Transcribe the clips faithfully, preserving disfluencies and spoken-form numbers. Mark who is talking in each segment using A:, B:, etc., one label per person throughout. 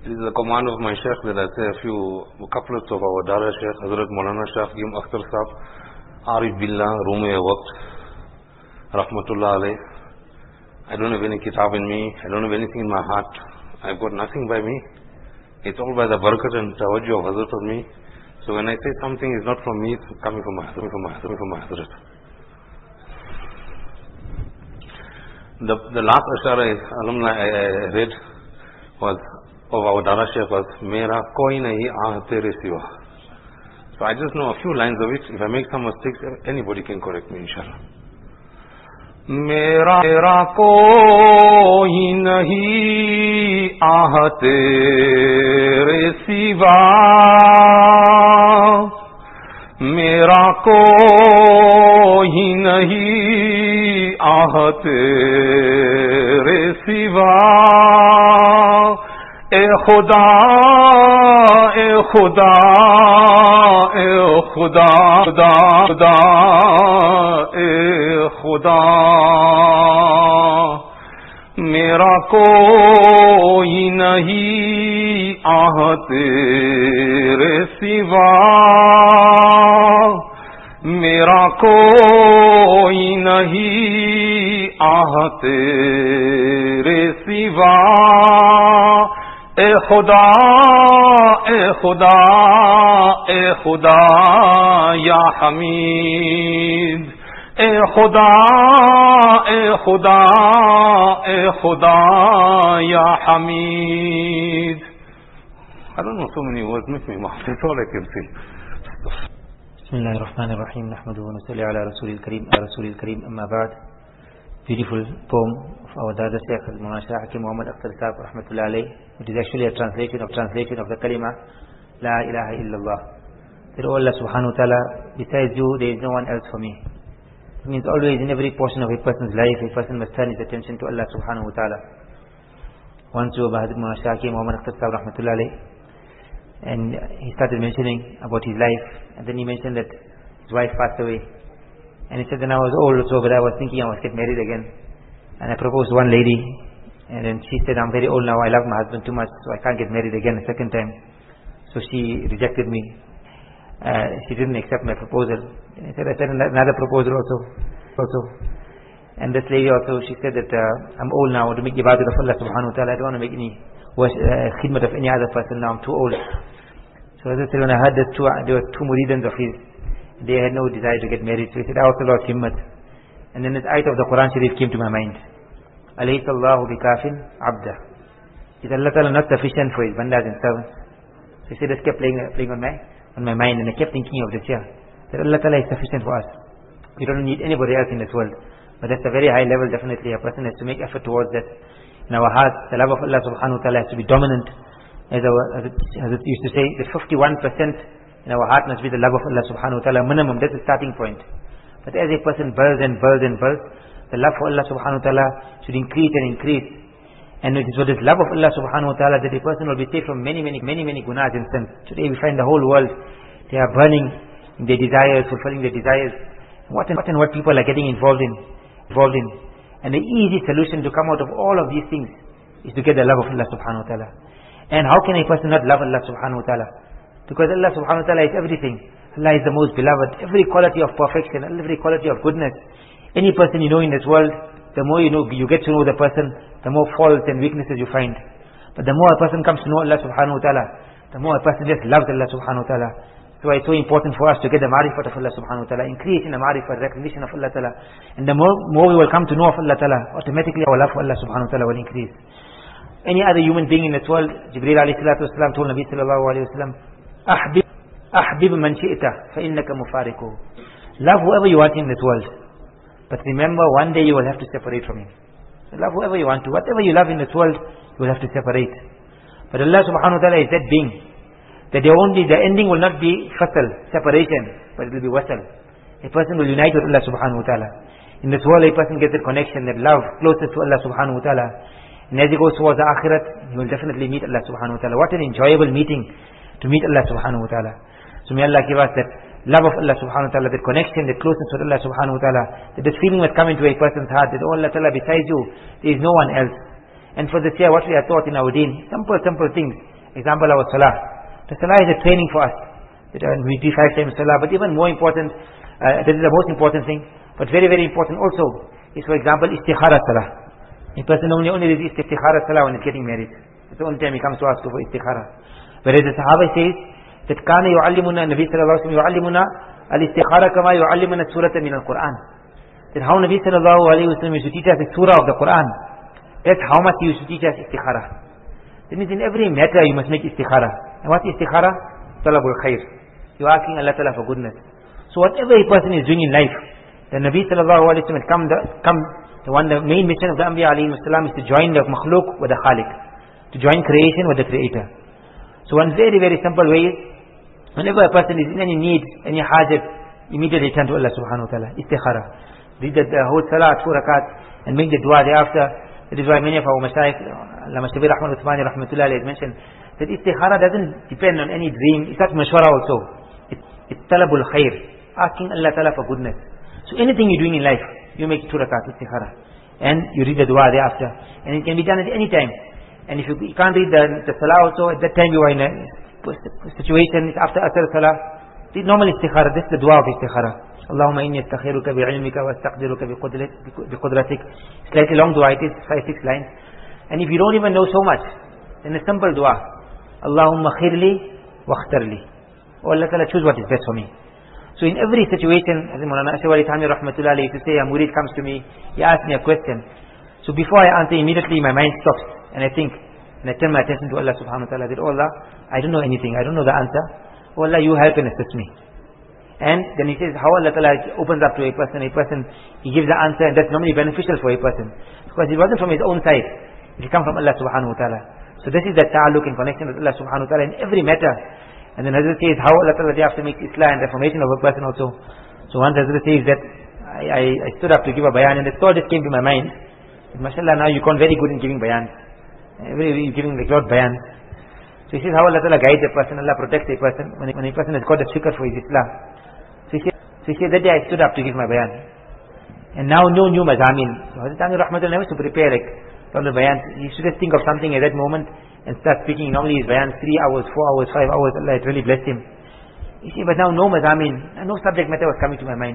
A: It is the command of my Shaykh that I say a few couplets of our Dara Shaykh, Hazrat Maulana Shaykh Gim Akhtar Sahab, Arif Billah, Rume Waqt, Rahmatullah alayh. I don't have any kitab in me, I don't have anything in my heart, I've got nothing by me. It's all by the barakat and tawajjuh of Hazrat of me. So when I say something is not from me, it's coming from my Hazrat, from my Hazrat, from my Hazrat. The, the last ashara alumni I, I read was of our Dara Shaykh was Mera koi nahi aah tere siwa. So I just know a few lines of it. If I make some mistakes, anybody can correct me, inshallah. Mera mera koi nahi aah tere siwa. Mera koi nahi aah tere siwa. ए खुदा ए खुदा ए खुदा खुदा खुदा ए खुदा मेरा कोई नहीं आह तेरे सिवा मेरा कोई नहीं आह तेरे सिवा ए खुदा ए खुदा ए खुदा या हमीद ए खुदा ए खुदा ए खुदा या Hamid. I don't know so many words, make me laugh. That's all I can say.
B: Bismillahirrahmanirrahim. Nahmaduhu wa nusalli ala Rasulil Kareem, ala Rasulil Kareem, amma ba'd. Beautiful poem of our Dada Shaykh Maulana Shaykh Hakim Muhammad Akhtar Sahab Rahmatullah alayh. It is actually a translation of translation of the kalima La ilaha illallah. That oh Allah subhanahu wa ta'ala, besides you there is no one else for me. It means always in every portion of a person's life a person must turn his attention to Allah subhanahu wa ta'ala. Once you Maulana Shaykh Hakim Muhammad Akhtar Sahab Rahmatullah alayh, and he started mentioning about his life, and then he mentioned that his wife passed away. And he said, then I was old so, but I was thinking I must get married again. And I proposed one lady, and then she said, I'm very old now, I love my husband too much, so I can't get married again a second time. So she rejected me. Uh, she didn't accept my proposal. And I said, I said another proposal also. also. And this lady also, she said that uh, I'm old now, to make ibadat of Allah subhanahu wa ta'ala, I don't want to make any uh, khidmat of any other person now, I'm too old. So as I said, when I heard that two, there were two muridans of his, they had no desire to get married. So he said, I also lost himmat. And then this ayat of the Quran Sharif came to my mind. Alaysa Allahu bikafin abda. Is Allah Ta'ala not sufficient for his bandas and servants? So he said, this kept playing, playing on my on my mind, and I kept thinking of this here. That Allah Ta'ala is sufficient for us. We don't need anybody else in this world. But that's a very high level, definitely. A person has to make effort towards that. In our hearts, the love of Allah subhanahu wa ta'ala has to be dominant. As, our, as, it, as it used to say, that fifty-one percent in our heart must be the love of Allah subhanahu wa ta'ala, minimum. That's the starting point. But as a person builds and builds and builds, the love for Allah subhanahu wa ta'ala should increase and increase. And it is for this love of Allah subhanahu wa ta'ala that a person will be saved from many, many, many, many gunas and sins. Today we find the whole world, they are burning in their desires, fulfilling their desires. What and what and what people are getting involved in. Involved in. And the easy solution to come out of all of these things is to get the love of Allah subhanahu wa ta'ala. And how can a person not love Allah subhanahu wa ta'ala? Because Allah subhanahu wa ta'ala is everything. Allah is the most beloved. Every quality of perfection, every quality of goodness. Any person you know in this world, the more you know, you get to know the person, the more faults and weaknesses you find. But the more a person comes to know Allah subhanahu wa ta'ala, the more a person just loves Allah subhanahu wa ta'ala. So it's so important for us to get the ma'rifat of Allah subhanahu wa ta'ala, increase in the ma'rifat, recognition of Allah ta'ala. And the more, more we will come to know of Allah ta'ala, automatically our love for Allah subhanahu wa ta'ala will increase. Any other human being in this world, Jibreel alayhi salatu wasalam told Nabi sallallahu alayhi wa sallam, Ahbib, ahbib man shi'ta, fa innaka mufariquhu. Love whoever you want in this world. But remember, one day you will have to separate from him. So love whoever you want to. Whatever you love in this world, you will have to separate. But Allah subhanahu wa ta'ala is that being, that the only, the ending will not be fasal, separation, but it will be wasal. A person will unite with Allah subhanahu wa ta'ala. In this world, a person gets that connection, that love closest to Allah subhanahu wa ta'ala. And as he goes towards the akhirat, he will definitely meet Allah subhanahu wa ta'ala. What an enjoyable meeting to meet Allah subhanahu wa ta'ala. So may Allah give us that love of Allah subhanahu wa ta'ala, that connection, that closeness with Allah subhanahu wa ta'ala, that this feeling must come into a person's heart, that oh Allah ta'ala, besides you, there is no one else. And for this year, what we are taught in our deen, simple, simple things. Example, our salah. The salah is a training for us. That we do five times salah, but even more important, uh, this is the most important thing, but very, very important also, is for example, istikhara salah. A person only, only does istikhara salah when he's getting married. It's the only time he comes to ask for istikhara. Whereas the Sahaba says, that kana yu'allimuna, Nabi sallallahu alayhi wa sallam yu'allimuna al-istikhara kama yu'allimuna surata min al-Quran. That how Nabi sallallahu alayhi wa sallam used to teach us the surah of the Quran, that's how much he used to teach us istikhara. That means in every matter you must make istikhara. And what's istikhara? Talabul khair. You're asking Allah Ta'ala for goodness. So whatever a person is doing in life, the Nabi sallallahu alayhi wa sallam come, the, come the one, the main mission of the Anbiya alayhi salam is to join the makhluk with the khaliq, to join creation with the creator. So one very, very simple way is, whenever a person is in any need, any hajat, immediately turn to Allah subhanahu wa ta'ala, istikhara. Read the, the whole salah, two rakat, and make the dua thereafter. That is why many of our mashayikh, Allama Shabir Ahmad Uthmani rahmatullahi alayhi, has mentioned that istikhara doesn't depend on any dream. It's not mashwara also. It's, it's talabul khair, asking Allah Ta'ala for goodness. So anything you're doing in life, you make two rakat istikhara, and you read the dua thereafter, and it can be done at any time. And if you, you can't read the, the salah also, at that time you are in a situation, after asr salah, read normal istikhara. This is the dua of istikhara. Allahumma inni astakhiruka bi'ilmika wa astaqdiruka biqudratik. Slightly long dua, it is five, six lines. And if you don't even know so much, then a simple dua. Allahumma khirli wa khtarli. Oh Allah Ta'ala, choose what is best for me. So in every situation, as Maulana Ashraf Ali Thanwi rahmatullahi alayhi, to say a murid comes to me, he asks me a question. So before I answer, immediately my mind stops, and I think, and I turn my attention to Allah subhanahu wa ta'ala, that, oh Allah, I don't know anything, I don't know the answer. Oh Allah, you help and assist me. And then he says how Allah Ta'ala opens up to a person, a person, he gives the answer, and that's normally beneficial for a person. Because it wasn't from his own side, it comes from Allah subhanahu wa ta'ala. So this is the ta'alluq in connection with Allah subhanahu wa ta'ala in every matter. And then Hazrat says how Allah Ta'ala thereafter makes Islah and reformation of a person also. So once Hazrat says that I, I, I stood up to give a bayan, and the thought just came to my mind, that mashallah, now you've gone very good in giving bayan. You're giving the God bayan. So he says how Allah Ta'ala guides a person, Allah protects a person, when a, when a person has got a fikr for his Islah. So he, says, so he says that day I stood up to give my bayan. And now no new mazamin. So Hazrat Thanwi rahmatullah never used to prepare like all the bayans. He should just think of something at that moment and start speaking. Normally his bayan three hours, four hours, five hours. Allah had really blessed him. You see, but now no mazamin, no subject matter was coming to my mind.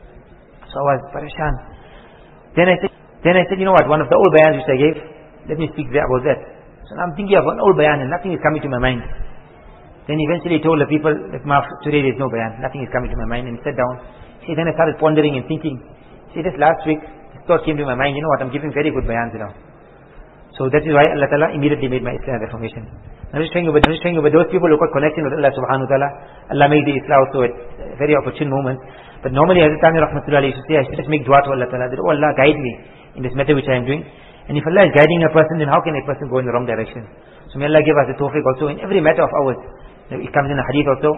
B: So I was parashan. Then I said, then I said, you know what? One of the old bayans which I gave, let me speak there about that. So now I'm thinking of an old bayan and nothing is coming to my mind. Then eventually he told the people that Maaf, today there is no bayan, nothing is coming to my mind, and he sat down. See, then I started pondering and thinking. See, this last week, this thought came to my mind, you know what, I'm giving very good bayans now. So that is why Allah Ta'ala immediately made my Islam reformation. I'm just telling you about, I'm just telling you about those people who got connection with Allah subhanahu wa ta'ala. Allah made the Islam also at a very opportune moment. But normally Hazrat Thanwi rahmatullahi used to say, I should just make dua to Allah Ta'ala, that, oh Allah, guide me in this matter which I am doing. And if Allah is guiding a person, then how can a person go in the wrong direction? So may Allah give us the tawfiq also in every matter of ours. It comes in a hadith also.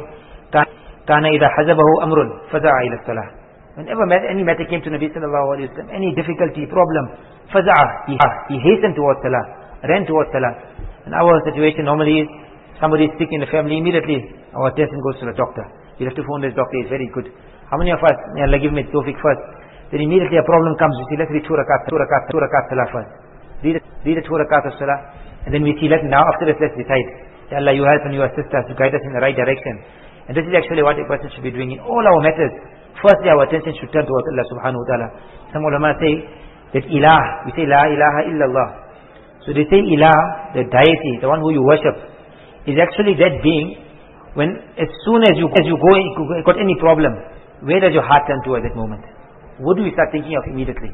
B: Kana idha hazabahu amrun faza'a ila salah. Whenever any matter came to Nabi sallallahu alayhi wa sallam, any difficulty, problem, faza'a, he, he hastened towards salah, ran towards salah. And our situation normally is, somebody is sick in the family, immediately our attention goes to the doctor. You have to phone this doctor, he's very good. How many of us, may Allah give me tawfiq first, then immediately a problem comes, we see, let's read two rakat, two rakat, two rakat salah first. Read, read the two rakat of salah, and then we see, let now after this, let's decide. Ya Allah, you help and you assist us, you guide us in the right direction. And this is actually what a person should be doing in all our matters. Firstly, our attention should turn towards Allah subhanahu wa ta'ala. Some ulama say that ilah, we say la ilaha illallah. So they say ilah, the deity, the one who you worship, is actually that being, when as soon as you, as you go, you got any problem, where does your heart turn to at that moment? What do you start thinking of immediately?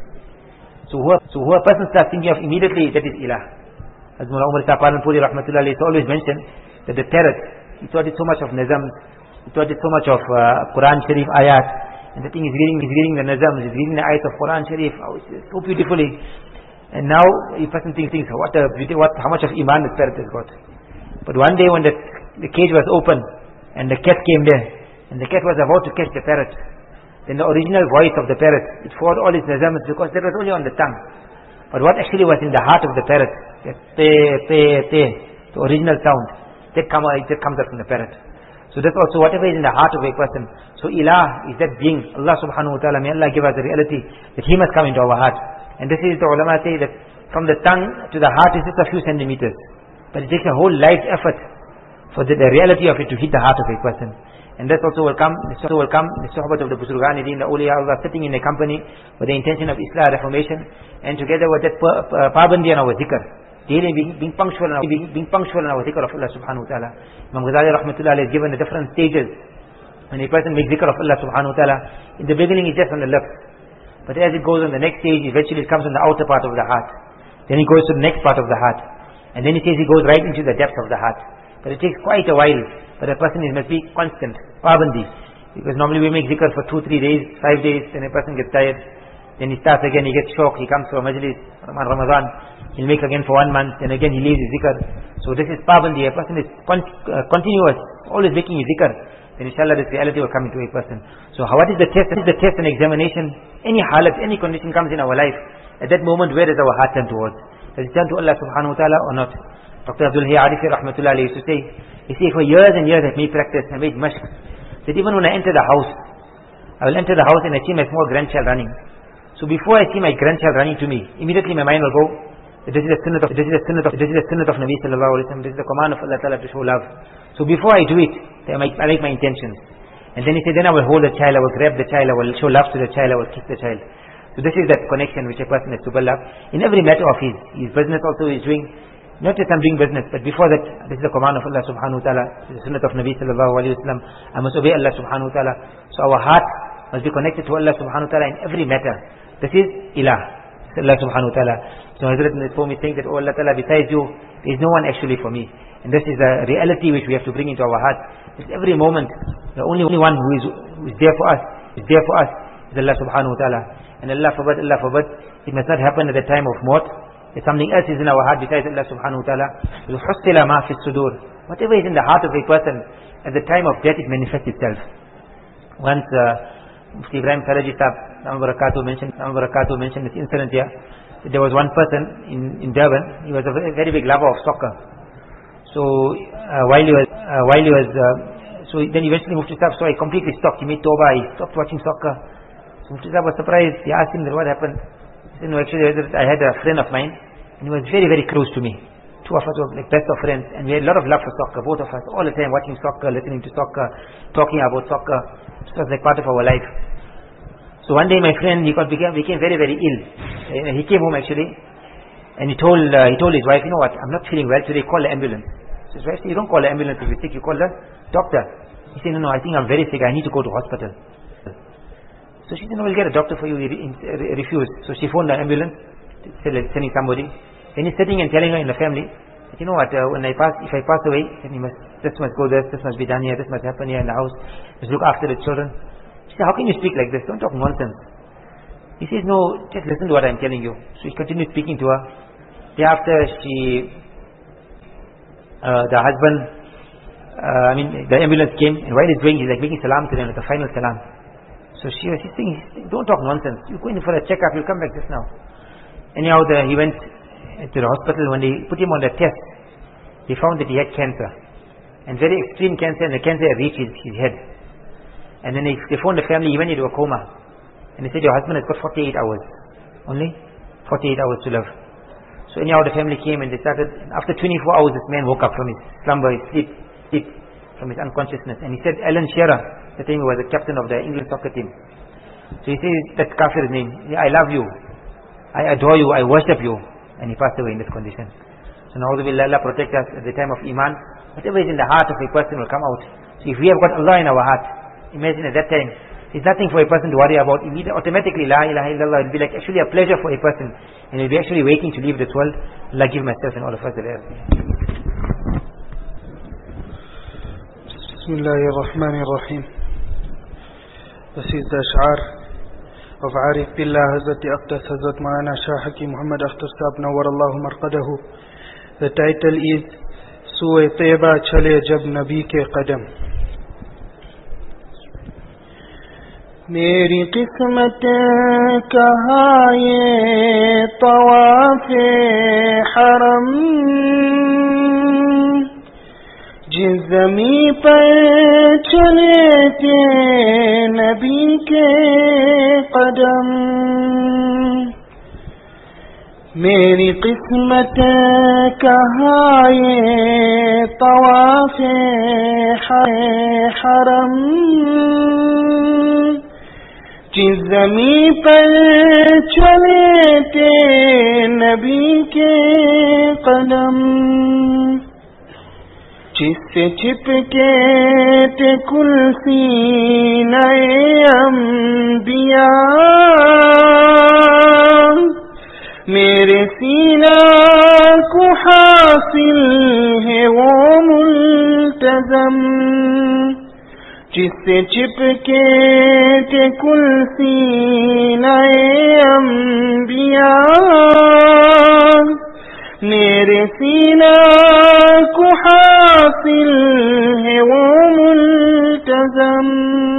B: So who, so who a person starts thinking of immediately, that is ilah. As Mullah Umar Saparanpuri rahmatullahi alayhi always mentioned, that the parrot, he thought it so much of nizams, he thought it so much of uh, Quran Sharif ayat, and the thing is reading, he's reading the nizams, he's reading the ayat of Quran Sharif, oh, so beautifully. And now a person thinks, thinks what a beauty, what, how much of iman this parrot has got. But one day when the, the cage was open, and the cat came there, and the cat was about to catch the parrot, then the original voice of the parrot, it forgot all its nizams because that was only on the tongue. But what actually was in the heart of the parrot, that te, te, te, the original sound, that, come, that comes out from the parrot. So that's also whatever is in the heart of a person. So ilah is that being, Allah subhanahu wa ta'ala, may Allah give us the reality that He must come into our heart. And this is the ulama say that from the tongue to the heart is just a few centimeters. But it takes a whole life's effort for the, the reality of it to hit the heart of a person. And that also will come, this also will come, the Suhbat of the Buzurganidin, the Awliya Allah sitting in a company with the intention of Islah, reformation, and together with that pabandi on our zikr, daily being, being punctual in our, being, being punctual in our zikr of Allah subhanahu wa ta'ala. Imam Ghazali rahmatullah has given the different stages. When a person makes zikr of Allah subhanahu wa ta'ala, in the beginning it's just on the lips. But as it goes on the next stage, eventually it comes on the outer part of the heart. Then it goes to the next part of the heart. And then it says it goes right into the depth of the heart. But it takes quite a while. But a person is, must be constant, pabandi. Because normally we make zikr for two, three days, five days, then a person gets tired. Then he starts again, he gets shocked, he comes to a majlis, Ramadan, he'll make again for one month, and again he leaves his zikr. So this is pabandi, a person is con uh, continuous, always making his zikr. Then inshallah this reality will come into a person. So how, what is the test? What is the test and examination? Any halat, any condition comes in our life, at that moment where does our heart turn towards? Does it turn to Allah subhanahu wa ta'ala or not? Doctor Abdul Hayy Arifi rahmatullah alayhi used to say, you see, for years and years I've made practice, I made mashq, that even when I enter the house, I will enter the house and I see my small grandchild running. So before I see my grandchild running to me, immediately my mind will go, this is the sunnah of, this is the sunnah of, this is the sunnah of Nabi sallallahu alayhi wa sallam, this is the command of Allah ta'ala to show love. So before I do it, I make, I make my intentions. And then he said, then I will hold the child, I will grab the child, I will show love to the child, I will kiss the child. So this is that connection which a person has to build up. In every matter of his, his business also is doing, not just I'm doing business, but before that, this is the command of Allah subhanahu wa ta'ala, this is the sunnah of Nabi sallallahu alayhi wa sallam. I must obey Allah subhanahu wa ta'ala. So our heart must be connected to Allah subhanahu wa ta'ala in every matter. This is ilah, this is Allah subhanahu wa ta'ala. So Hazrat in the poem is saying that, oh Allah ta'ala, besides you, there is no one actually for me. And this is the reality which we have to bring into our heart. It's every moment, the only, only one who is, who is there for us, is there for us, is Allah subhanahu wa ta'ala. And Allah forbid, Allah forbid, it must not happen at the time of maut. If something else is in our heart besides Allah subhanahu wa ta'ala, يُحُصِّلَ مَا فِي الصُّدُورِ, whatever is in the heart of a person, at the time of death it manifests itself. Once uh, Mufti Ibrahim Karaji Sahib, Nama Barakatuh mentioned, Nama Barakatuh mentioned this incident here. There was one person in, in Durban, he was a very, very big lover of soccer. So uh, while he was, uh, while he was, uh, so then eventually Mufti Sahib saw he completely stopped, he made tawbah, he stopped watching soccer. So Mufti Sahib was surprised, he asked him that what happened. He said, no, actually I had a friend of mine, and he was very, very close to me. Two of us were like best of friends, and we had a lot of love for soccer, both of us, all the time watching soccer, listening to soccer, talking about soccer. It was like part of our life. So one day my friend, he got, became, became very, very ill. Uh, he came home actually, and he told, uh, he told his wife, you know what, I'm not feeling well today, call the ambulance. So his wife said, you don't call the ambulance if you're sick, you call the doctor. He said, no, no, I think I'm very sick, I need to go to hospital. So she said, no, we'll get a doctor for you. He refused. So she phoned the ambulance, sending somebody. Then he's sitting and telling her in the family, that, you know what, uh, when I pass, if I pass away, then you must, this must go there, this must be done here, this must happen here in the house, just look after the children. She said, how can you speak like this? Don't talk nonsense. He says, no, just listen to what I'm telling you. So he continued speaking to her. Thereafter, she, uh, the husband, uh, I mean, the ambulance came, and while he's going, he's like making salam to them, like a final salam. So she was saying, don't talk nonsense. You're going for a checkup, you'll come back just now. Anyhow, the, he went to the hospital. When they put him on the test, they found that he had cancer. And very extreme cancer, and the cancer had reached his, his head. And then they, they phoned the family, he went into a coma. And they said, your husband has got forty-eight hours. Only forty-eight hours to live. So anyhow, the family came and they started, after twenty-four hours, this man woke up from his slumber, his sleep, sleep, from his unconsciousness. And he said, Alan Shearer, the time he was the captain of the England soccer team. So he says, that's Kafir's name. I love you, I adore you, I worship you. And he passed away in this condition. So na'udhu-billah, Allah protect us at the time of Iman. Whatever is in the heart of a person will come out. So if we have got Allah in our heart, imagine at that time, it's nothing for a person to worry about. Immediately, automatically, la ilaha illallah, it will be like actually a pleasure for a person. And he will be actually waiting to leave this world. Allah give myself and all of us the rest.
C: Bismillahirrahmanirrahim. This is the Ash'ar of Arif Billah Hazrat Aqdas Hazrat Maulana Shah Hakim Muhammad Akhtar Sahib Nawwarallahu Marqadahu. The title is Sue Taiba Chale Jab Nabi Ke Qadam. मेरी किस्मत कहाँ ये तवाफ़े हरम जिस ज़मी पर चले थे नबी के कदम میری قسمت کہاں یہ طواف حرم، جس زمین پر چلے تھے نبی کے قدم، جس سے چپکے تھے کل سینہ انبیاء، میرے سینہ کو حاصل ہے وہ ملتزم، جس سے چپکے تھے کل سینہ انبیاء، میرے سینہ کو حاصل ہے وہ ملتزم،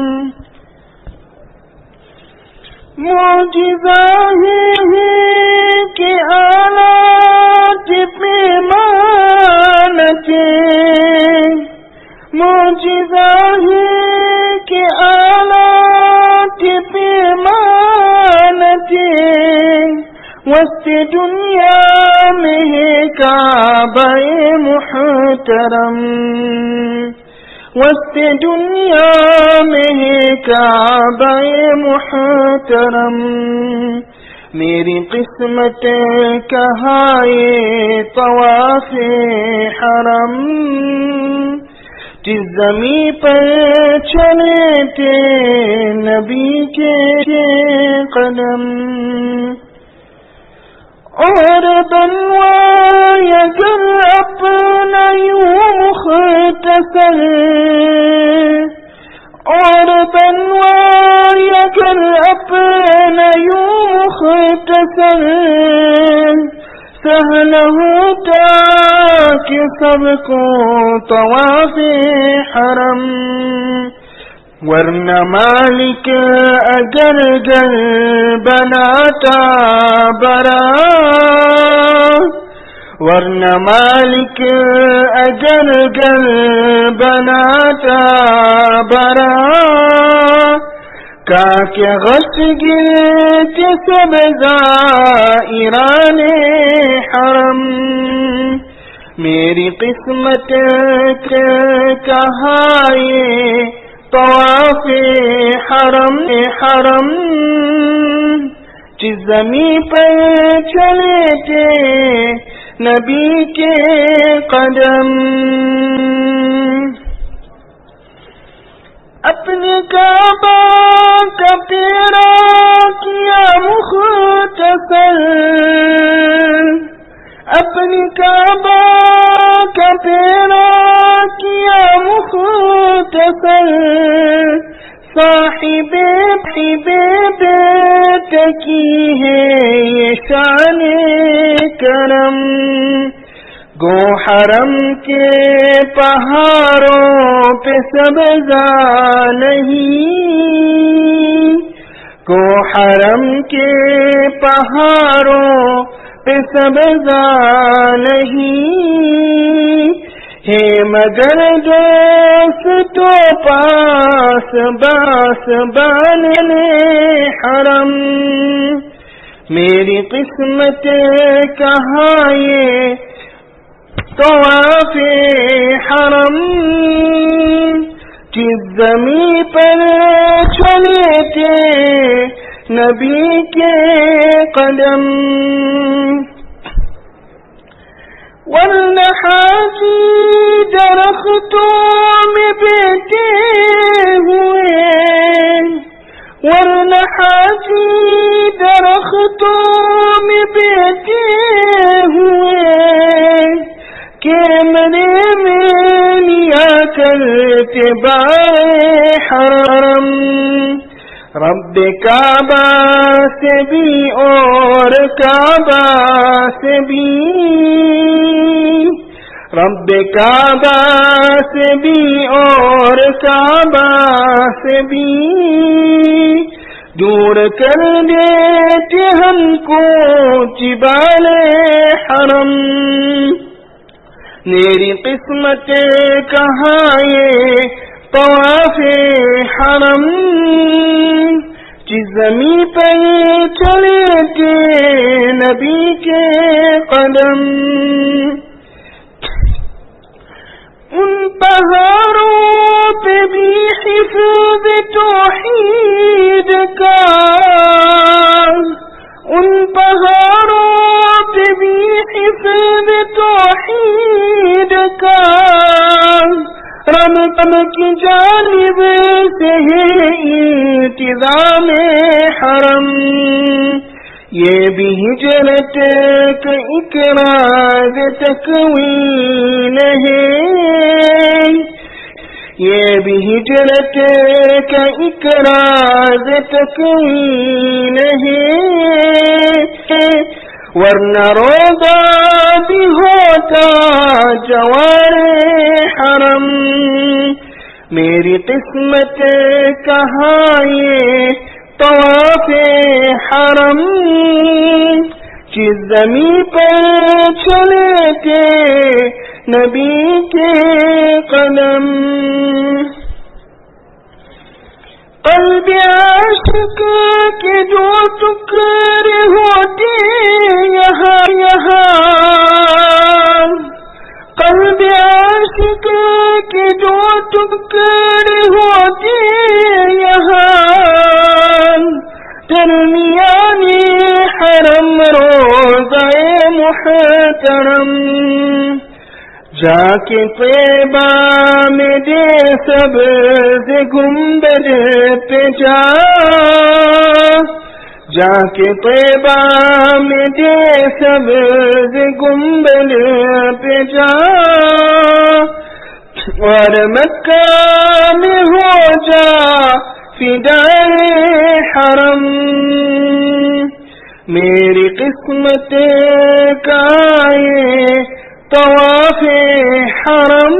C: معجزہ ہے کہ آلات پیمان کے، معجزہ ہے کہ آلات پیمان کے، وسط دنیا میں ہے کعبہ محترم، وسط دنیا میں ہے کعبہ محترم، میری قسمت کہاں یہ طواف حرم، جس زمین پر چلے تھے نبی کے قدم، اور بنوایا گر اپنا یوں مختصر، اور بنوایا گر اپنا یوں مختصر، سہل ہوتا کہ سب کو طواف حرم، ورنہ مالک اگر گھر بناتا برا، ورنہ مالک اگر گھر بناتا برا، کا کہ غش گرتے سب زائران حرم، میری قسمت کہاں یہ طواف حرم حرم، جس زمین پر چلے تھے نبی کے قدم، اپنے کعبہ کا پیرا کیا مختصر، اپنی کعبہ کا پیرا کیا مختصر، صاحب بیت کی ہے یہ شان کرم، گو حرم کے پہاڑوں پہ سبزہ نہیں، گو حرم کے پہاڑوں پہ سبزہ نہیں، ہے مگر دوست تو پاس باس بانے حرم، میری قسمت کہاں یہ طواف حرم، جس زمین پر چلے تھے نبی کے قدم، ورنہ حاجی درختوں میں بیٹھے ہوئے، ورنہ حاجی درختوں میں بیٹھے ہوئے، کیمرے میں لیا کرتے بائے حرم، رب کعبہ سے بھی اور کعبہ سے بھی، رب کعبہ سے بھی اور کعبہ سے بھی، دور کر دیتے ہم کو جبال حرم، میری قسمت کہاں یہ طواف حرم، جس زمین پر چلے تھے نبی کے قدم، ان پہاڑوں پہ بھی حفظ توحید کا، ان پہاڑوں پہ بھی حفظ توحید کا، رب کی جانب سے ہے انتظام حرم، یہ بھی ہجرت کا اقراض تکوین ہے، یہ بھی ہجرت کا اقراض تکوین ہے، ورنہ روضہ بھی ہوتا جوار حرم، میری قسمت کہاں یہ طواف حرم، جس زمین پر چلے تھے نبی کے قدم، قلب عاشق کے دو ٹکڑے ہوتے یہاں یہاں، قلب عاشق کے دو ٹکڑے ہوتے یہاں، درمیان حرم روضہ محترم، جا کے طیبہ میں دے سبز گنبد پہ جا، جا کے طیبہ میں دے سبز گنبد پہ جا، اور مکہ میں ہو جا فدائے حرم، میری قسمت کا یہ طواف حرم،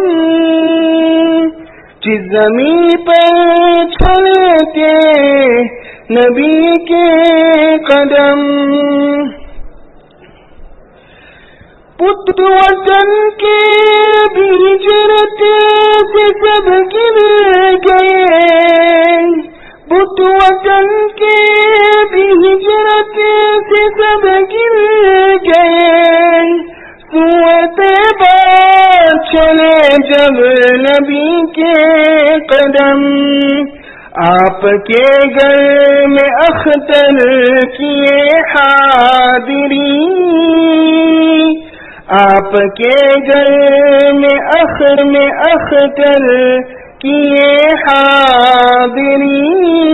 C: جس زمین پر چلے تھے نبی کے قدم، پت وطن کے بھی ہجرت سے سب گر گئے، پت وطن کے بھی ہجرت سے سب گر گئے، طیبہ چلے جب نبی کے قدم، آپ کے گھر میں اختر کیے حاضری، آپ کے گھر میں اختر میں اختر کیے حاضری،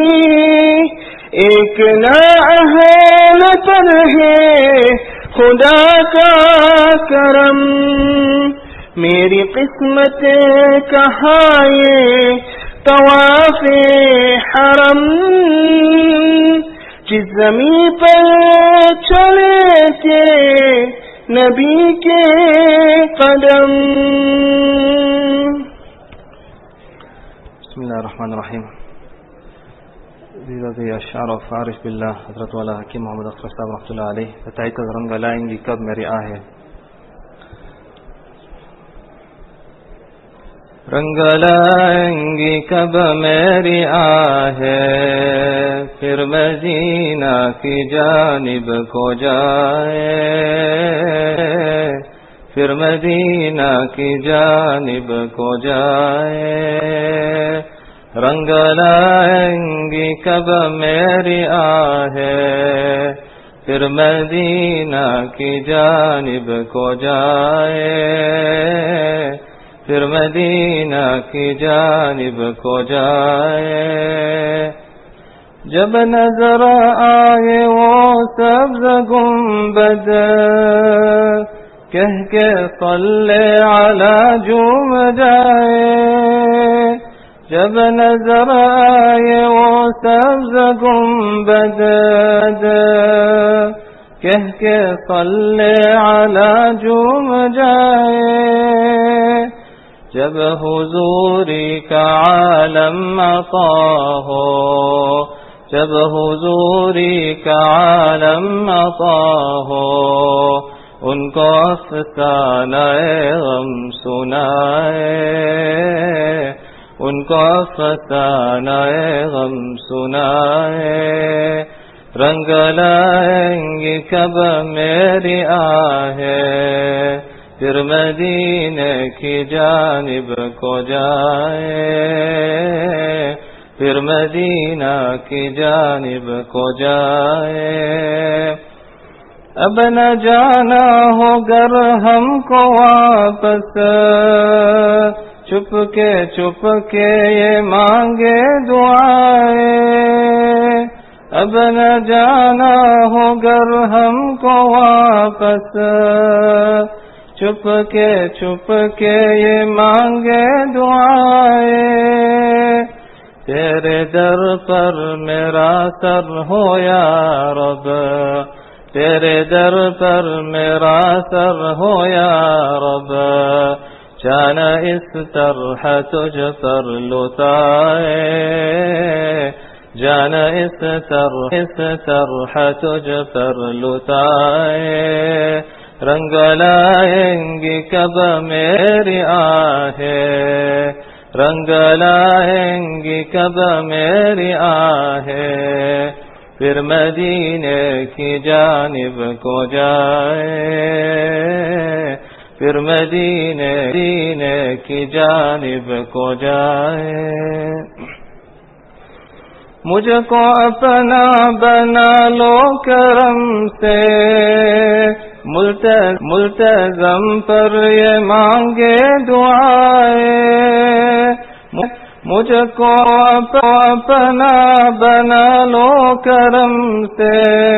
C: ایک نااہل پر ہے خدا کا کرم، میری قسمت کہاں یہ طواف حرم، جس زمین پر چلے تھے نبی کے قدم۔
D: بسم اللہ الرحمن الرحیم۔ These are the ashar of Arif Billah, Hazrat Wala Hakim Muhammad Akhtar Sahib Rahmatullah Alayh. The title is Rang Layengi Kab Meri Aahe. رنگ لائیں کب میری آہے، پھر مدینہ کی جانب کو جائے، پھر مدینہ کی جانب کو جائے، رنگ لائیں کب میری آہے، پھر مدینہ کی جانب کو جائے، پھر مدینہ کی جانب کو جائے، جب نظر آئے وہ سبز گنبد، کہہ کے صلی علی جھوم جائے، جب نظر آئے وہ سبز گنبد، کہہ کے صلی علی جھوم جائے، جب حضوری کا عالم عطا ہو، جب حضوری کا عالم عطا ہو، ان کو افسانہ غم سنائے، ان کو افسانہ غم سنائے، رنگ لائیں گی کب میری آہیں، پھر مدینے کی جانب کو جائے، پھر مدینہ کی جانب کو جائے۔ اب نہ جانا ہو گر ہم کو واپس، چپ کے چپ کے یہ مانگے دعائیں، اب نہ جانا ہو گر ہم کو واپس، چپ کے چپ کے یہ مانگے دعائیں۔ تیرے در پر میرا سر ہو یا رب، تیرے در پر میرا سر ہو یا رب، جان اس طرح تجھ پر لٹائے، جان اس طرح اس طرح تجھ پر لٹائے، رنگ لائیں گی کب میری آہیں، رنگ لائیں گی کب میری آہیں، پھر مدینے کی جانب کو جائے، پھر مدینے مدینے کی جانب کو جائے۔ مجھ کو اپنا بنا لو کرم سے، ملتزم پر یہ مانگے دعائیں، مجھ کو اپنا بنا لو کرم سے،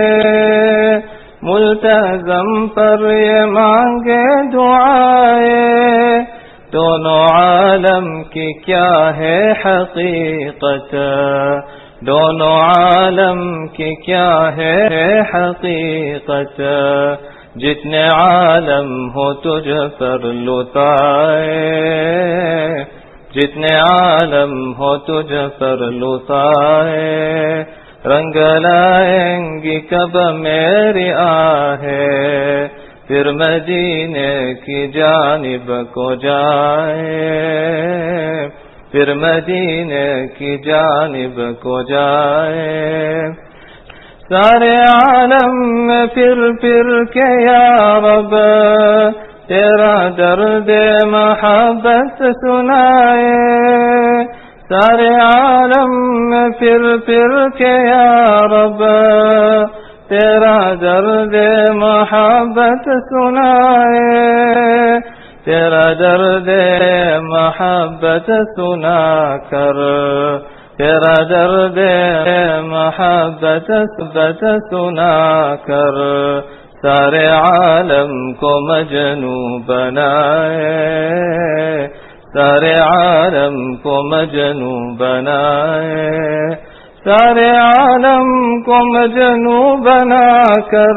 D: ملتزم پر یہ مانگے دعائیں۔ دونوں عالم کی کیا ہے حقیقت، دونوں عالم کی کیا ہے حقیقت، جتنے عالم ہو تجھ پر لٹائے، جتنے عالم ہو تجھ پر لٹائے، رنگ لائیں گی کب میری آہیں، پھر مدینے کی جانب کو جائے، پھر مدینے کی جانب کو جائے۔ سارے عالم میں پھر پھر کے یا رب، تیرا درد محبت سنائے، سارے عالم میں پھر پھر کے یا رب، تیرا درد محبت سنائے، تیرا درد محبت سنا کر، تیرا درد محبت سنا کر، سارے عالم کو مجنو بنائے، سارے عالم کو مجنو بنائے، سارے عالم کو مجنو بنا کر،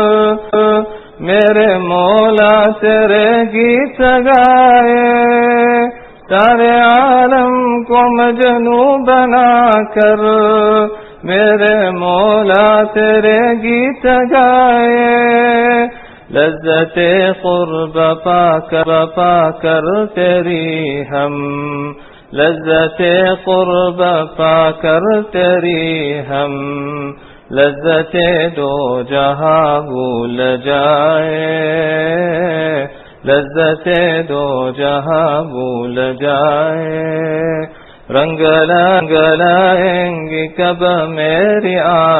D: میرے مولا تیرے گیت گائے، سارے عالم کو مجنو بنا کر، میرے مولا تیرے گیت گائے، لذت قرب پا کر پا کر تیری ہم، لذت قرب پا کر تیری ہم، لذت دو جہاں بھول جائے، لذت دو جہاں بھول جائے، رنگ رنگ لائیں گی کب میری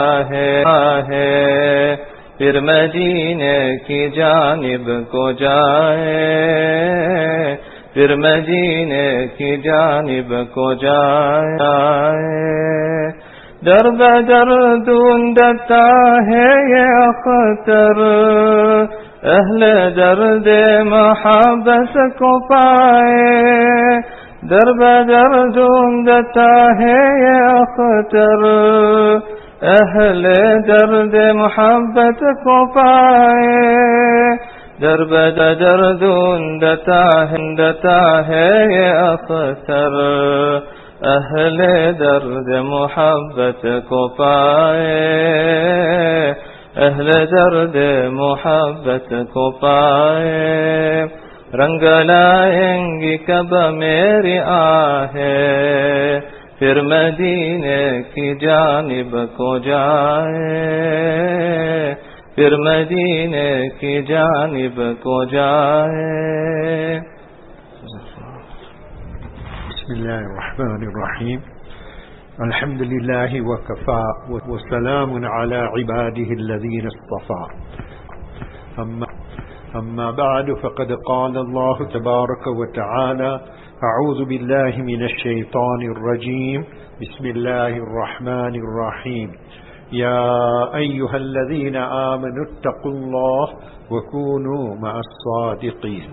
D: آہیں، پھر مدینے کی جانب کو جائے، پھر مدینے کی جانب کو جائے۔ در بدر ڈھونڈتا ہے یہ اختر، اہل درد محبت کو پائے، در بدر ڈھونڈتا ہے یہ اختر، اہل درد محبت کو پائے، در بدر ڈھونڈتا ہے یہ اختر، اہل درد محبت کو پائے، اہل درد محبت کو پائے، रंग लाएंगी कब मेरी आहें, फिर मदीने की जानिब को जाए, फिर मदीने की जानिब को जाए।
E: बिस्मिल्लाहिर्रहमानिर्रहीम। अल्हम्दुलिल्लाहि व कफ़ा व सलामुन अला इबादिहिल्लज़ीना इस्तफ़ा। अम्मा अम्मा बअद फ़क़द क़ाल अल्लाहु तबारक व तआला अऊज़ु बिल्लाहि मिनश शैतानिर रजीम। बिस्मिल्लाहिर रहमानिर रहीम। या अय्युहल्लज़ीना आमनुत्तक़ुल्लाह व कूनू मअस-सादिक़ीन।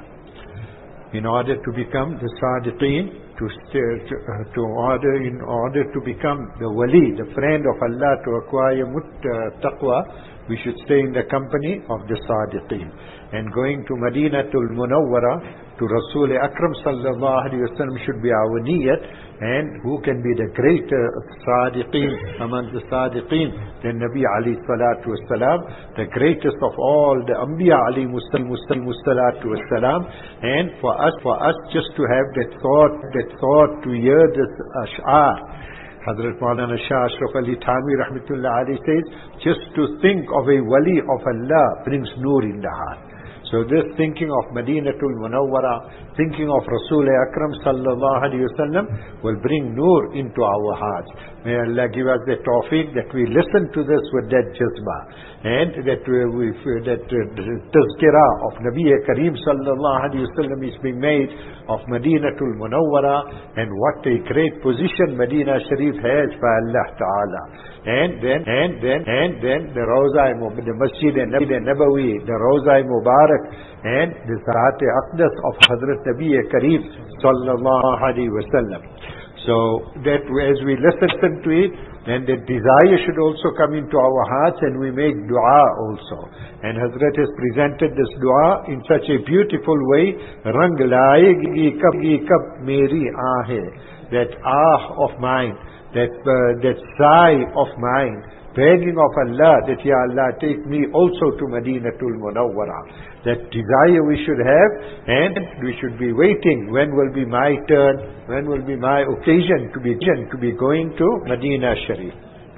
E: In order to become the Sadiqeen, to, to, to order, in order to become the wali, the friend of Allah, to acquire mut, uh, taqwa, we should stay in the company of the Sadiqeen. And going to Madinatul Munawwara, to Rasul Akram sallallahu alayhi wa sallam should be our niyat. And who can be the greater Sadiqeen among the Sadiqeen than Nabi alayhi salatu wasalam, the greatest of all the Anbiya alayhi salatu wasalam. And for us, for us just to have that thought, that thought to hear this ash'ar, Hazrat Maulana Shah Ashraf Ali Thanvi rahmatullah alayhi says, just to think of a wali of Allah brings nur in the heart. So this thinking of Madinatul Munawwara, thinking of Rasul Akram sallallahu alayhi wa sallam will bring nur into our hearts. May Allah give us the tawfiq that we listen to this with that jazba, and that we, that tazkirah of Nabi Kareem sallallahu alayhi wa sallam is being made of Madinatul Munawwara, and what a great position Medina Sharif has by Allah Ta'ala. And then, and then, and then the Rawza, the Masjid Nabawi, the Rawza Mubarak, and the Zahat Aqdas of Hazrat Nabi Kareem sallallahu alayhi wa sallam. So that as we listen to it, then the desire should also come into our hearts, and we make dua also. And Hazrat has presented this dua in such a beautiful way. Rang laegi kab kab meri aahe, that ah of mine, that uh, that sigh of mine, begging of Allah that, Ya Allah, take me also to Madinatul Munawwara. That desire we should have, and we should be waiting. When will be my turn? When will be my occasion to be to be going to Madina Sharif?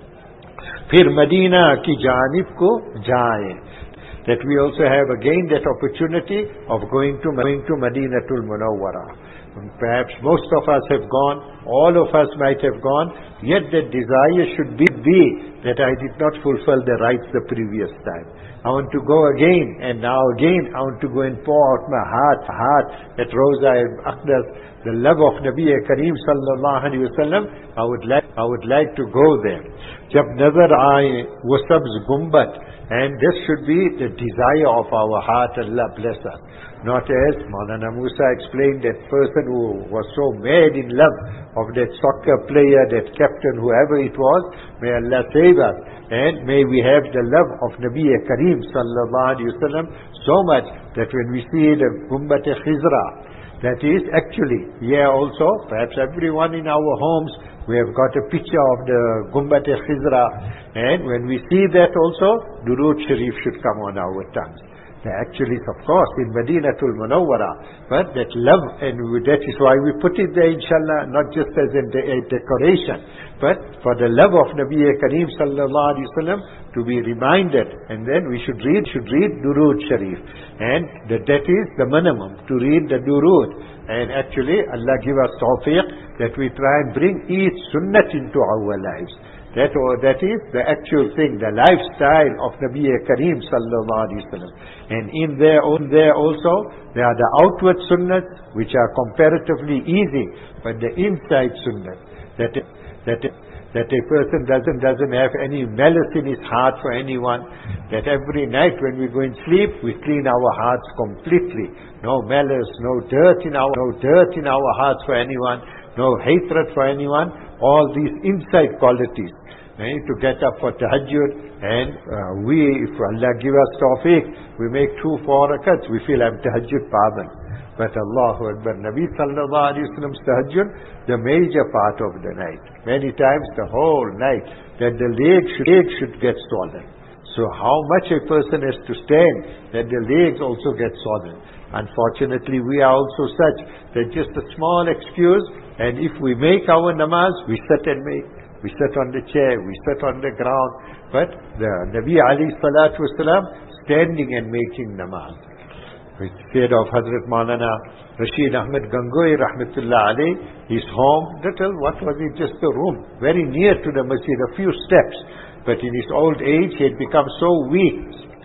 E: Fir Madina ki janib ko jaye. That we also have again that opportunity of going to going to Madinatul Munawwara. Perhaps most of us have gone, all of us might have gone, yet the desire should be, be that I did not fulfill the rights the previous time. I want to go again, and now again I want to go and pour out my heart, heart at Rawza Aqdas, the love of Nabi Kareem sallallahu alayhi wa sallam. I would like, I would like to go there. Jab nazar aaye wo sabz gumbat, and this should be the desire of our heart. Allah bless us. Not as Maulana Musa explained, that person who was so mad in love of that soccer player, that captain, whoever it was, may Allah save us. And may we have the love of Nabi Kareem sallallahu alayhi wa sallam so much that when we see the Gumbat Khizra, that is actually, here also, perhaps everyone in our homes, we have got a picture of the Gumbat Khizra, and when we see that also, Durood Sharif should come on our tongues. Actually, of course, in Madinatul Munawwara, but that love, and that is why we put it there, inshallah, not just as a, de a decoration, but for the love of Nabi Kareem sallallahu alayhi wa sallam, to be reminded. And then we should read, should read Durood Sharif, and that, that is the minimum, to read the Durood. And actually, Allah give us tawfiq that we try and bring each sunnat into our lives. That, or that is the actual thing, the lifestyle of Nabi Kareem sallallahu alayhi wa sallam. And in there, on there also, there are the outward sunnahs which are comparatively easy, but the inside sunnah, that that that a person doesn't doesn't have any malice in his heart for anyone. That every night when we go and sleep, we clean our hearts completely. No malice, no dirt in our no dirt in our hearts for anyone, no hatred for anyone. All these inside qualities. To get up for tahajjud, and uh, we, if Allah give us tawfiq, we make two, four rakats, we feel I'm tahajjud paban. But Allahu Akbar, Nabi sallallahu alayhi wa sallam's tahajjud, the major part of the night. Many times the whole night, that the leg should, leg should get swollen. So how much a person has to stand that the legs also get swollen. Unfortunately, we are also such that just a small excuse, and if we make our namaz, we sit and make. We sit on the chair, we sit on the ground. But the Nabi alayhi salatu wasalam, standing and making namaz. We said of Hazrat Maulana Rashid Ahmed Gangohi rahmatullah alayh, his home, little, what was it, just a room, very near to the masjid, a few steps. But in his old age, he had become so weak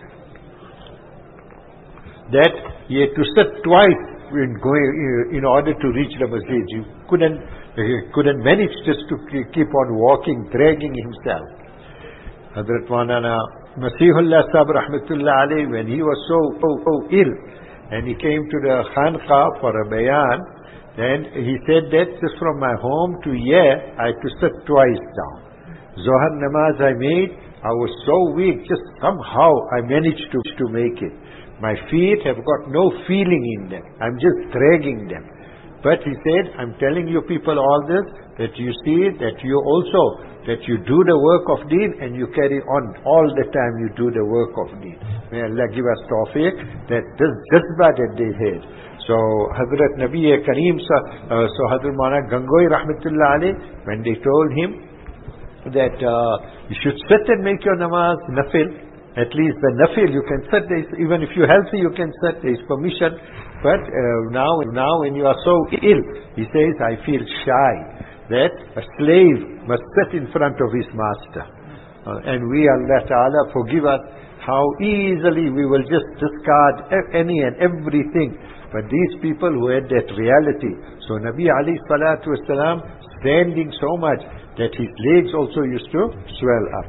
E: that he had to sit twice in, going, in order to reach the masjid. He couldn't, he couldn't manage just to keep on walking, dragging himself. Hazrat Maulana Masihullah Sahib rahmatullah alayh, when he was so, so, so ill, and he came to the Khanqa for a bayan, and he said that just from my home to here, I had to sit twice down. Zohar namaz I made, I was so weak, just somehow I managed to, to make it. My feet have got no feeling in them. I'm just dragging them. But he said, I'm telling you people all this, that you see that you also, that you do the work of deen and you carry on all the time you do the work of deen. May Allah give us tawfiq that this jazba that they had. So Hazrat Nabi Kareem, uh, so Hazrat Maulana Gangohi rahmatullah alayh, when they told him that uh, you should sit and make your namaz, nafil, at least the nafil, you can sit, there is, even if you're healthy, you can sit, there is permission. But uh, now, now when you are so ill, he says, I feel shy that a slave must sit in front of his master. Uh, and we, Allah Ta'ala, forgive us how easily we will just discard any and everything. But these people who had that reality, so Nabi alayhi salatu wasalam, standing so much that his legs also used to swell up.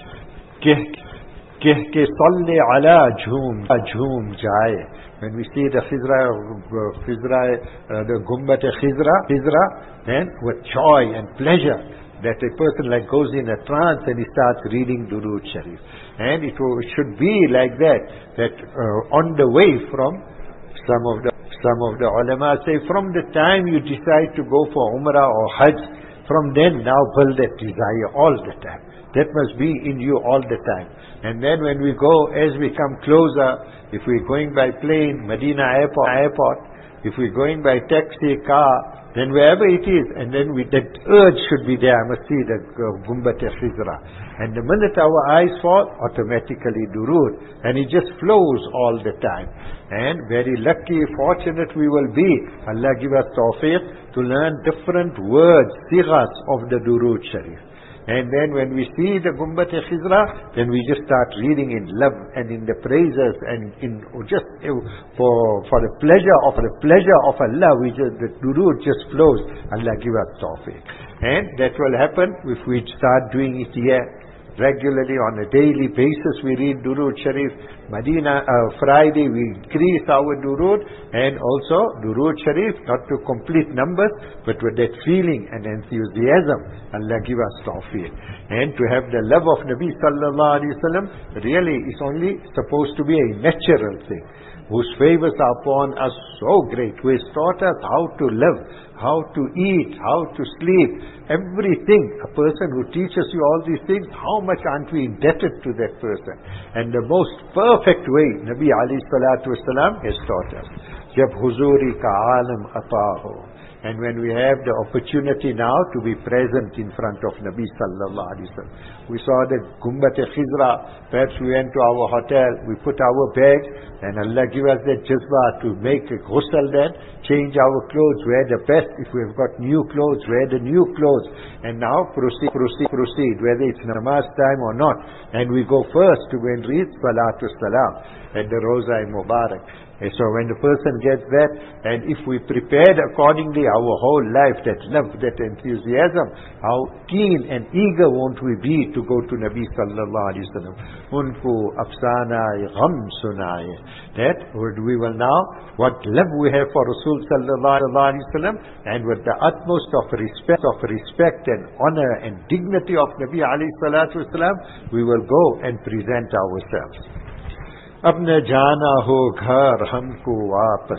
E: Keh ke salle ala jhoom, jhoom jaye. When we see the Khizra, Khizra uh, the Gumbat Khizra, Khizra, then with joy and pleasure, that a person like goes in a trance and he starts reading Durood Sharif. And it should be like that, that uh, on the way from some of the some of the ulama say, from the time you decide to go for Umrah or Hajj, from then now build that desire all the time. That must be in you all the time. And then when we go, as we come closer, if we're going by plane, Medina airport, airport, if we're going by taxi, car, then wherever it is, and then we, that urge should be there. I must see the Gumbat Khizra. And the minute our eyes fall, automatically Durood. And it just flows all the time. And very lucky, fortunate we will be. Allah give us tawfiq to learn different words, sighas of the Durood Sharif. And then when we see the Gumbat Khizra, then we just start reading in love and in the praises and in just for for the pleasure of the pleasure of Allah. We just the Durood just flows. Allah give us tawfiq, and that will happen if we start doing it here regularly on a daily basis. We read Durood Sharif. Medina uh, Friday we increase our Durood, and also Durood Sharif, not to complete numbers, but with that feeling and enthusiasm. Allah give us tawfiq. And to have the love of Nabi sallallahu alaihi wasallam really is only supposed to be a natural thing, whose favors are upon us so great, who has taught us how to live, how to eat, how to sleep, everything. A person who teaches you all these things, how much aren't we indebted to that person? And the most perfect way Nabi alayhi salatu wasalam has taught us. Jab huzuri ka alam ataaho. And when we have the opportunity now to be present in front of Nabi sallallahu alaihi wasallam, we saw the Gumbat Khizra. Perhaps we went to our hotel, we put our bags, and Allah give us that jazba to make a ghusl then, change our clothes, wear the best. If we have got new clothes, wear the new clothes. And now proceed, proceed, proceed, whether it's namaz time or not. And we go first to go and read Salatu Salam at the Roza Mubarak. And so when the person gets that, and if we prepared accordingly our whole life, that love, that enthusiasm, how keen and eager won't we be to go to Nabi sallallahu alaihi wasallam. Unku afsana gham sunaye. That we will now, what love we have for Rasul sallallahu alaihi wasallam, and with the utmost of respect, of respect and honor and dignity of Nabi alayhi salatu wasallam, we will go and present ourselves. अपने जाना हो घर हमको वापस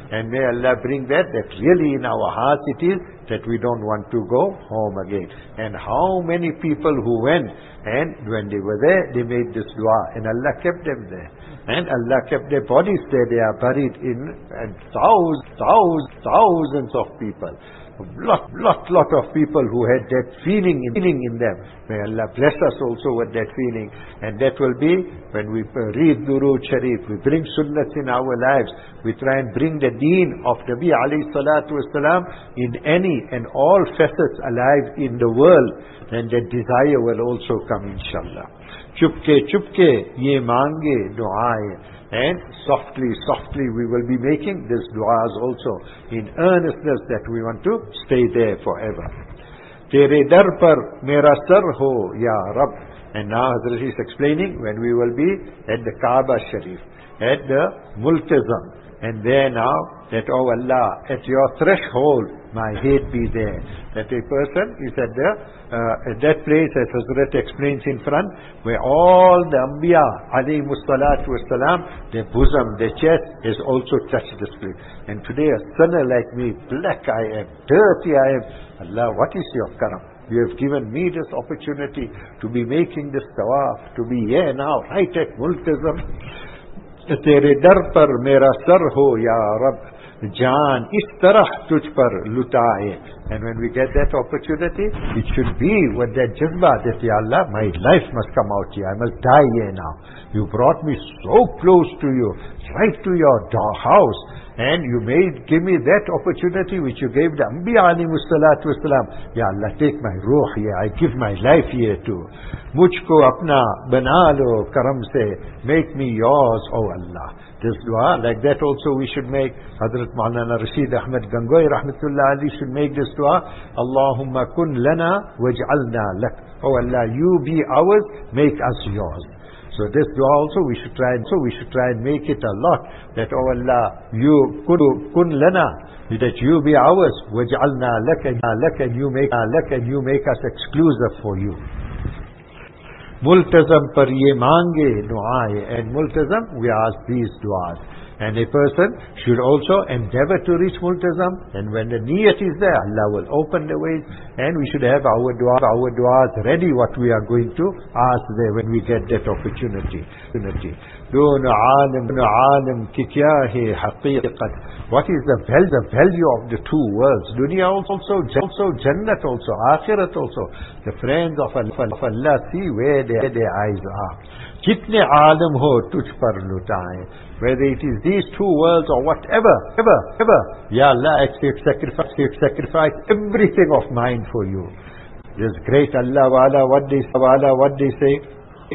E: And may Allah bring that, that really in our hearts it is that we don't want to go home again. And how many people who went, and when they were there, they made this dua, and Allah kept them there. And Allah kept their bodies there. They are buried in, and thousands, thousands, thousands of people. Lot, lot, lot of people who had that feeling in, feeling in them. May Allah bless us also with that feeling. And that will be when we read Durood Sharif, we bring sunnahs in our lives, we try and bring the deen of Nabi alayhi salatu wasalam in any and all facets alive in the world, then that desire will also come, inshallah. Chupke, chupke, ye mange du'aaye. And softly, softly we will be making these du'as also in earnestness that we want to stay there forever. Tere dar par mera sar ho ya Rab. And now Hazrat is explaining when we will be at the Kaaba Sharif, at the Multazam. And there now, that, oh Allah, at your threshold, my head be there. That a person is at the uh, at that place, as Hazrat explains in front, where all the Anbiya, alayhimu salatu wassalam, their bosom, their chest, has also touched this place. And today a sinner like me, black I am, dirty I am. Allah, what is your karam? You have given me this opportunity to be making this tawaf, to be here now, right at Multazam. Tere dar par mera sar ho ya Rab, jaan is tarah tuj par lutaye. And when we get that opportunity, it should be with that jazba that, Ya Allah, my life must come out here, I must die here now. You brought me so close to you, right to your house, and you made, give me that opportunity which you gave the Anbiya alayhimu salatu wasalam. Ya Allah, take my ruh here, I give my life here too. Mujhko apna bana lo karam se, make me yours, oh Allah. This dua, like that also we should make. Hazrat Maulana Rashid Ahmad Gangohi rahmatullah ali should make this dua. Allahumma kun lana waj'alna lak. Oh Allah, you be ours, make us yours. So this dua also we should try and so we should try and make it a lot. That, oh Allah, you kun, kun lana, that you be ours, waj'alna lak, and you make lak, and you make us exclusive for you. Multazam par ye mange du'aaye. And Multazam, we ask these du'as. And a person should also endeavor to reach Multazam. And when the niyat is there, Allah will open the ways. And we should have our dua, our du'as ready, what we are going to ask there when we get that opportunity. Doon alim, alim ki kya hai haqiqat. What is the value, the value of the two worlds? Dunya also, also Jannat also, Akhirat also. The friends of Allah, of Allah see where their, their eyes are. Kitne alim ho tuj par lutaye. Whether it is these two worlds or whatever, ever, ever. Ya Allah, accept sacrifice, accept sacrifice everything of mine for you. This great Allah wala, what they, wala, what they say.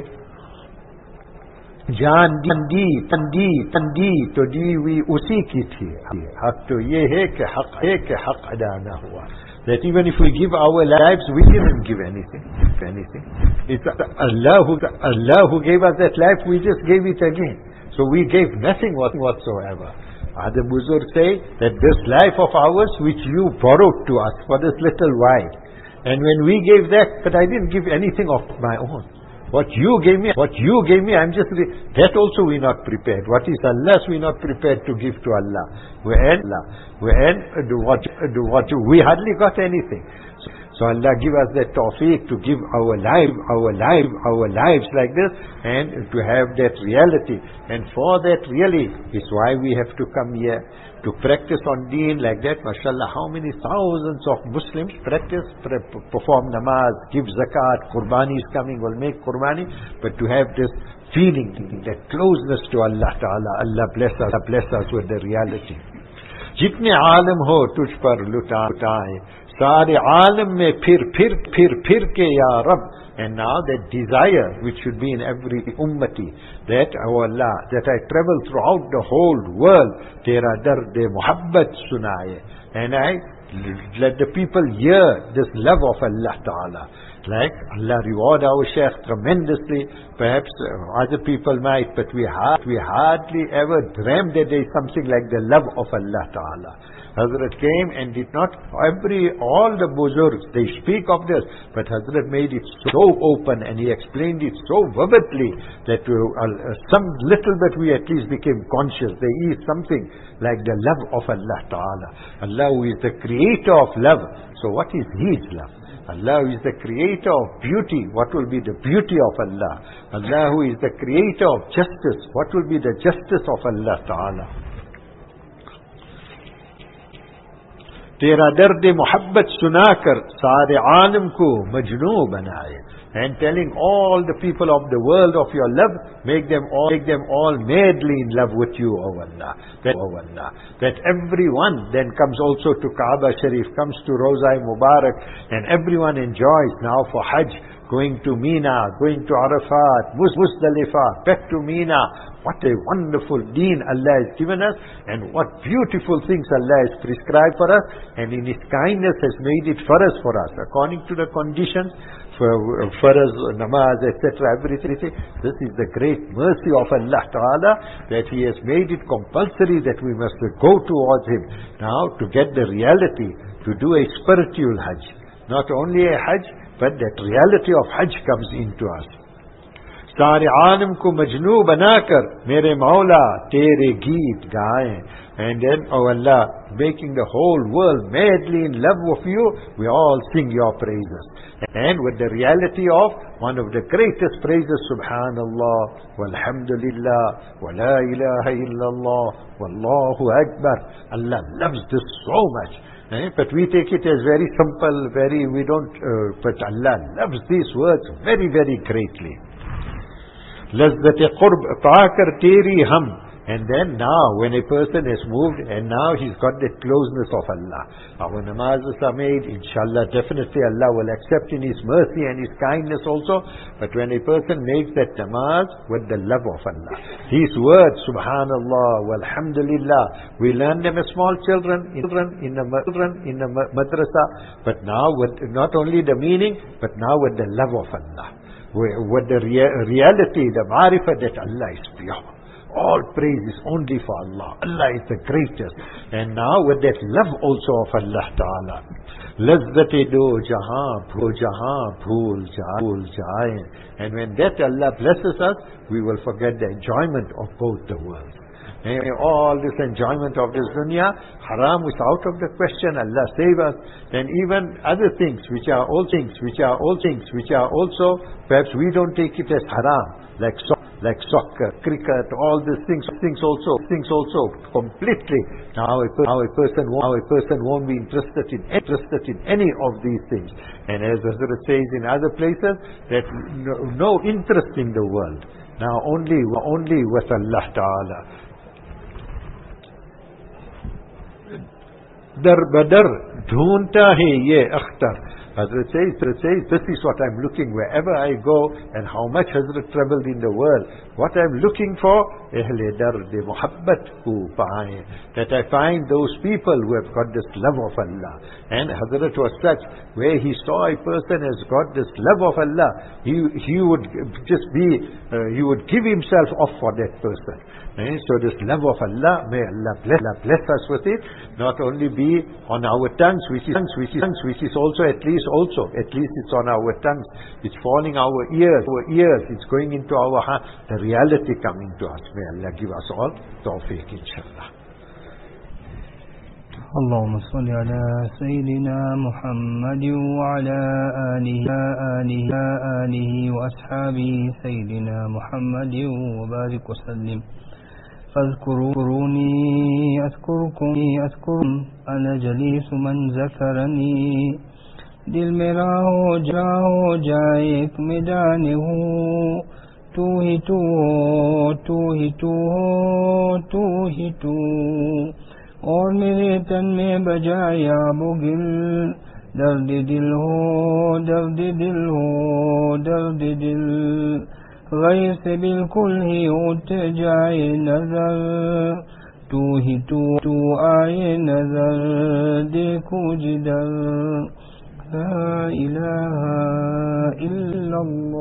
E: जान दी तंदी तंदी तो दी हुई उसी की थी. हक तो ये है कि हक है कि हक अदा ना हुआ. That even if we give our lives, we didn't give anything. Anything. It's Allah who Allah who gave us that life. We just gave it again. So we gave nothing whatsoever. Other Buzurg say that this life of ours, which you borrowed to us for this little while, and when we gave that, but I didn't give anything of my own. What you gave me, what you gave me, I'm just, that also we're not prepared. What is Allah's, we're not prepared to give to Allah. When, when, do what, do what, we hardly got anything. So, so Allah give us that tawfiq to give our life, our life, our lives like this, and to have that reality. And for that really is why we have to come here, to practice on deen like that. MashaAllah, how many thousands of Muslims practice, pre- perform namaz, give zakat, qurbani is coming, will make qurbani, but to have this feeling, that closeness to Allah Ta'ala, Allah bless us, Allah bless us with the reality. Jitne alim ho tuj par lutaye, saare alim mein phir phir phir phir ke ya Rab. And now that desire which should be in every ummati, that, oh Allah, that I travel throughout the whole world, tera dard muhabbat sunaye, and I let the people hear this love of Allah Ta'ala. like Allah reward our Shaykh tremendously. Perhaps uh, other people might, but we, ha- we hardly ever dreamed that there is something like the love of Allah Ta'ala. Hazrat came and did not, every, all the buzurgs, they speak of this, but Hazrat made it so open and he explained it so vividly that uh, uh, some little bit we at least became conscious. There is something like the love of Allah Ta'ala. Allah who is the creator of love. So what is His love? Allah who is the creator of beauty. What will be the beauty of Allah? Allah who is the creator of justice. What will be the justice of Allah Ta'ala? तेरा दर्द मोहब्बत सुनाकर सारे आलम को मजनू बनाए, and telling all the people of the world of your love, make them all, make them all madly in love with you, O Allah. That, O Allah, that everyone then comes also to Kaaba Sharif, comes to Rawza Mubarak, and everyone enjoys now for Hajj, going to Mina, going to Arafat, Muzdalifah, back to Mina. What a wonderful deen Allah has given us, and what beautiful things Allah has prescribed for us, and in His kindness has made it for us, for us, according to the conditions, for, for us, namaz, et cetera, everything. This is the great mercy of Allah Ta'ala, that He has made it compulsory that we must go towards Him. Now, to get the reality, to do a spiritual Hajj. Not only a Hajj, but that reality of Hajj comes into us. सारे आलम को मजनू बनाकर मेरे मौला तेरे गीत गाएं, and then, oh Allah, making the whole world madly in love of you, we all sing your praises. And with the reality of one of the greatest praises, Subhanallah, Walhamdulillah, Wa la ilaha illallah, Wallahu Akbar. Allah loves this so much. Eh? But we take it as very simple, very, we don't, uh, but Allah loves these words very, very greatly. लज्जत क़ुर्ब पाकर तेरी हम, and then now when a person has moved and now he's got that closeness of Allah, our namazes are made, inshallah definitely Allah will accept in His mercy and His kindness also. But when a person makes that namaz with the love of Allah, His words, Subhanallah, Walhamdulillah, we learn them as small children in in the children in the madrasa, but now with not only the meaning, but now with the love of Allah, with the rea reality, the marifah that Allah is pure. All praise is only for Allah. Allah is the greatest. And now with that love also of Allah Ta'ala. Lazzat-e do jahan, bho jahan, bhool jaye. And when that Allah blesses us, we will forget the enjoyment of both the worlds. And all this enjoyment of this dunya, haram is out of the question. Allah save us. And even other things which are all things, which are all things, which are also, perhaps we don't take it as haram, like so, like soccer, cricket, all these things, things also, things also completely. Now a, now a person, now a person won't be interested in interested in any of these things. And as Hazrat says in other places, that no, no interest in the world. Now only, only with Allah Ta'ala. Dar badar dhoonta hai ye akhtar. Hazrat says, Hazrat says, this is what I'm looking wherever I go, and how much Hazrat traveled in the world. What I'm looking for, ehle dard muhabbat ko paaye, that I find those people who have got this love of Allah. And Hazrat was such, where he saw a person has got this love of Allah, he he would just be, uh, he would give himself off for that person. And so this love of Allah, may Allah bless, Allah bless us with it, not only be on our tongues, which is, which is, which is also at least also, at least it's on our tongues, it's falling our ears, our ears, it's going into our heart, the reality coming to us. May Allah give us all tawfiq, inshallah.
D: اللهم صل على سيدنا محمد وعلى آله آله آله وأصحابه سيدنا محمد وبارك وسلم. فاذكروني أذكركم أذكركم أنا جليس من ذكرني. दिल मेरा हो जा हो जाए एक मैदान हो, तू ही तू हो, तू ही तू हो, तू ही तू, और मेरे तन में बजाया बुगिल, दर्द दिल हो, दर्द दिल हो, दर्द दिल, गैर से बिल्कुल ही उठ जाए नजर, तू ही तू तू आए नजर, देखो जिधर, ला इलाहा إلا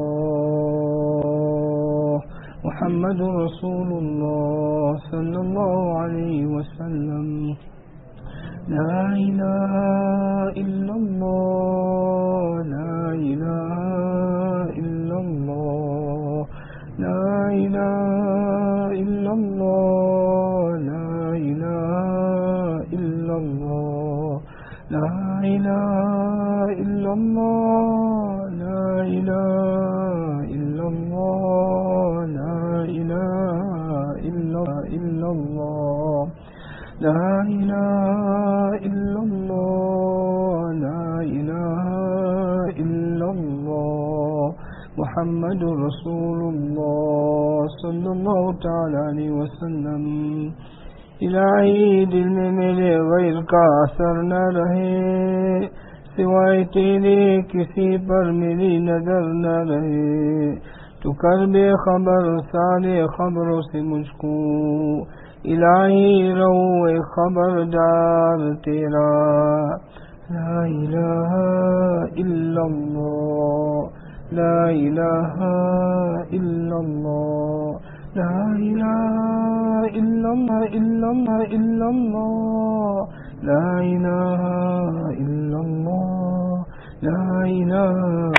D: الله محمد رسول الله صلى الله عليه وسلم لا إله إلا الله لا إله إلا الله لا إله إلا الله لا إله إلا الله لا إله إلا الله لا إله إلا الله لا إله إلا الله لا إله إلا الله لا إله إلا الله محمد رسول الله صلی اللہ تعالی علیہ وسلم الہی دل میں میرے غیر کا اثر نہ رہے، سوائے تیرے کسی پر میری نظر نہ رہے، تو کر بے خبر سارے خبروں سے مجھ کو، الہی رو خبردار تیرا، لا الہ الا اللہ لا الہ الا اللہ لا الہ الا اللہ الا اللہ الا اللہ لا الہ الا اللہ لا الہ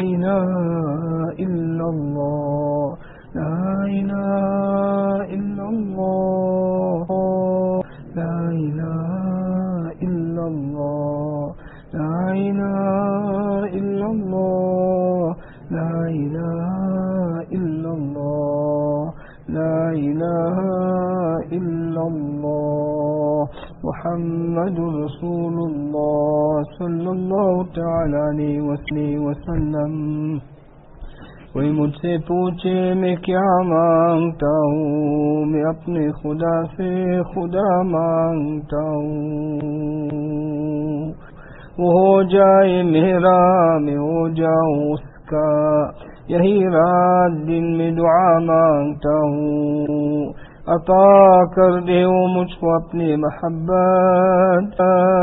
D: الا اللہ لا الہ الا اللہ لا الہ الا اللہ لا الہ الا اللہ لا الہ الا اللہ لا الہ الا اللہ محمد رسول اللہ صلی اللہ تعالی علیہ وسلم۔ کوئی مجھ سے پوچھے میں کیا مانگتا ہوں، میں اپنے خدا سے خدا مانگتا ہوں، وہ ہو جائے میرا میں ہو جاؤں اس کا، یہی رات دن میں دعا مانگتا ہوں، عطا کر دے وہ مجھ کو اپنی محبت،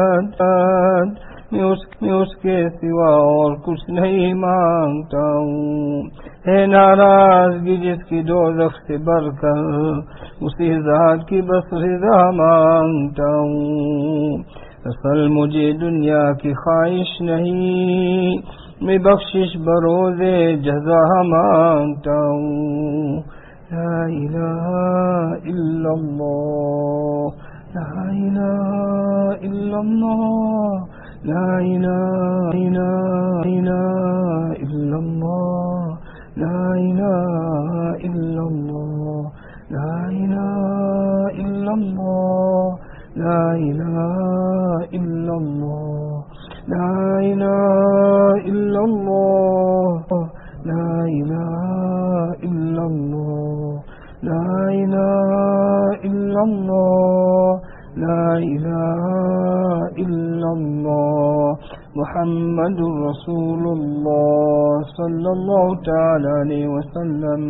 D: میں اس, میں اس کے سوا اور کچھ نہیں مانگتا ہوں، ہے ناراضگی جس کی دوزخ سے بڑھ کر، اسی ذات کی بس رضا مانگتا ہوں، اصل مجھے دنیا کی خواہش نہیں، میں بخشش بروز جزا مانگتا ہوں، لا الہ الا اللہ لا الہ الا اللہ لا الہ الا اللہ لا الہ الا اللہ لا الہ الا اللہ لا الہ الا اللہ لا الہ الا اللہ لا الہ الا اللہ لا الہ الا اللہ لا الہ الا اللہ محمد رسول اللہ صلی اللہ تعالی علیہ وسلم۔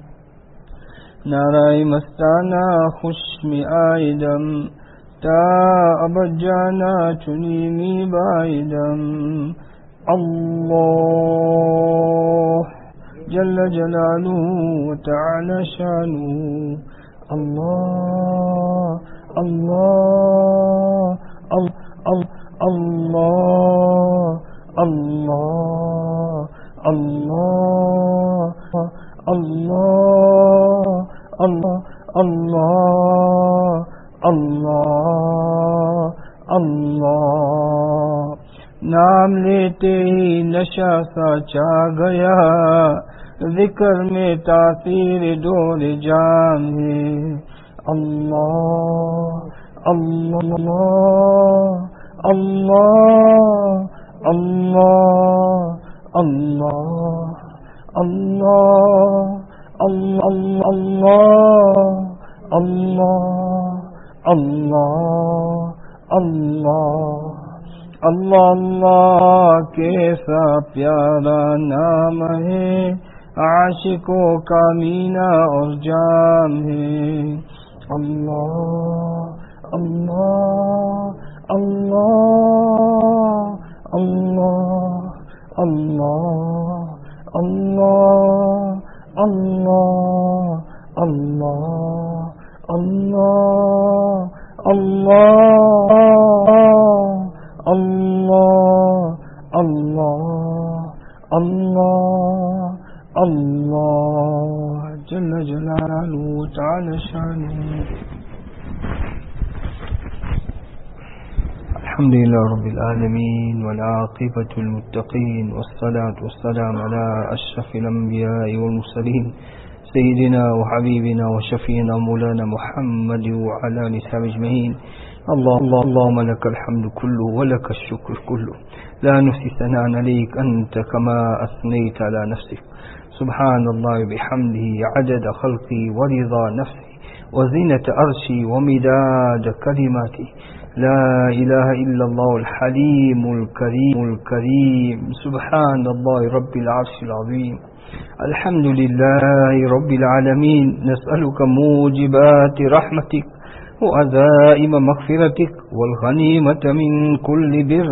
D: نعرہ مستانہ خوش می آئیدم، تا ابد جانا چنی می بائیدم، اللہ جل جلالہ وتعالی شانہ، اللہ اللہ اللہ اللہ اللہ اللہ اللہ اللہ اللہ اللہ نام لیتے ہی نشہ سا چا گیا، ذکر میں تاثیر دور جام ہے، اللہ اللہ اللہ اللہ اللہ اللہ اللہ اللہ اللہ اللہ اللہ اللہ کیسا پیارا نام ہے، عاشقوں کا مینا اور جام ہے، اللہ اللہ اللہ اللہ اللہ الله الله الله الله الله الله الله الله الله جل جلاله وتعالى شانه. الحمد لله رب العالمين والعاقبة المتقين والصلاة والسلام على أشرف الأنبياء والمرسلين سيدنا وحبيبنا وشفينا مولانا محمد وعلى آله وصحبه أجمعين. الله الله اللهم لك الحمد كله ولك الشكر كله، لا نحصي ثناء عليك أنت كما أثنيت على نفسك. سبحان الله بحمده عدد خلقي ورضا نفسي وزينة عرشي ومداد كلماتي. لا إله إلا الله الحليم الكريم الكريم سبحان الله رب العرش العظيم. الحمد لله رب العالمين، نسألك موجبات رحمتك وعزائم مغفرتك والغنيمة من كل بر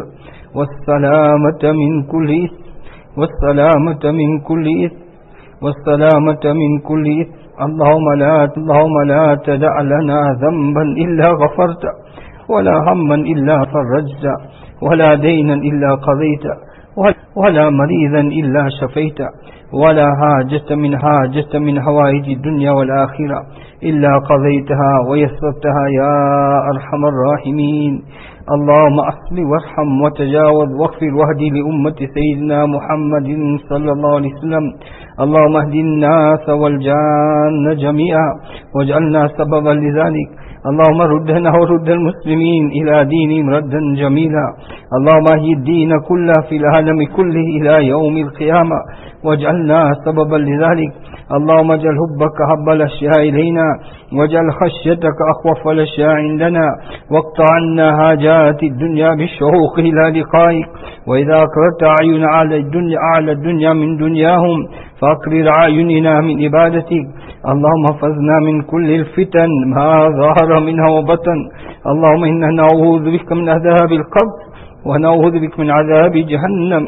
D: والسلامة من كل إثم والسلامة من كل إثم والسلامة من كل إثم. اللهم لا اللهم لا تدع لنا ذنبا إلا غفرت، ولا هما إلا فرجت، ولا دينا إلا قضيت، ولا مريضا إلا شفيت، ولا حاجة من حاجة من حوائج الدنيا والآخرة إلا قضيتها ويسرتها يا أرحم الراحمين. اللهم أصل وارحم وتجاوز واغفر واهدي لأمة سيدنا محمد صلى الله عليه وسلم. اللهم اهد الناس والجان جميعا واجعلنا سببا لذلك. اللهم ردنا ورد المسلمين إلى دينهم ردا جميلا. اللهم اهد الدين كله في العالم كله إلى يوم القيامة واجعلنا سببا لذلك. اللهم اجعل حبك حب الأشياء إلينا، واجعل خشيتك أخوف الأشياء عندنا، واقطع عنا حاجات الدنيا بالشوق إلى لقائك. وإذا أقررت أعين على الدنيا على الدنيا من دنياهم فأقرر أعيننا من عبادتك. اللهم احفظنا من كل الفتن ما ظهر منها وبطن. اللهم إنا نعوذ بك من عذاب القبر ونعوذ بك من عذاب جهنم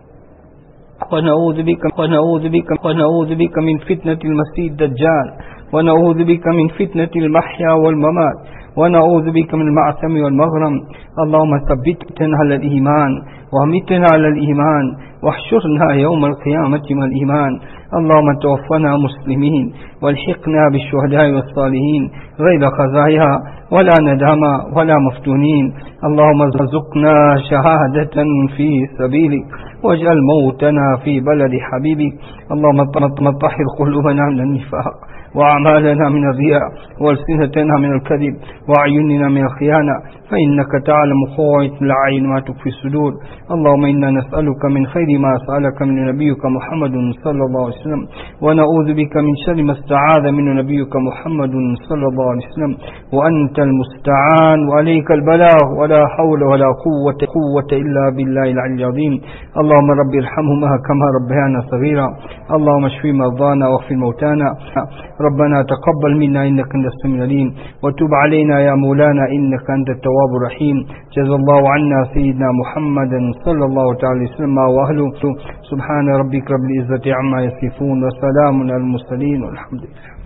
D: ونعوذ بك ونعوذ بك ونعوذ بك من فتنة المسيح الدجال ونعوذ بك من فتنة المحيا والممات ونعوذ بك من المعثم والمغرم. اللهم ثبتنا على الإيمان وامتنا على الإيمان واحشرنا يوم القيامة مع الإيمان. اللهم توفنا مسلمين والحقنا بالشهداء والصالحين غير خزايا ولا ندامة ولا مفتونين. اللهم ارزقنا شهادة في سبيلك واجعل موتنا في بلد حبيبك. اللهم طهر قلوبنا من النفاق وأعمالنا من الرياء والسنتنا من الكذب وأعيننا من الخيانة، فإنك تعلم خائنة الأعين ما تخفي الصدور. اللهم إنا نسألك من خير ما سألك من نبيك محمد صلى الله عليه وسلم، ونعوذ بك من شر ما استعاذ من نبيك محمد صلى الله عليه وسلم، وأنت المستعان وعليك البلاغ ولا حول ولا قوة قوة إلا بالله العلي العظيم. اللهم رب ارحمهما كما ربيانا صغيرا. اللهم اشف مرضانا واغفر موتانا. ربنا تقبل منا إنك أنت السميع العليم، وتب علينا يا مولانا إنك أنت التواب الرحيم. جزا الله عنا سيدنا محمد صلى الله تعالى وسلم وأهله. سبحان ربك رب العزة عما يصفون وسلام على المرسلين والحمد لله.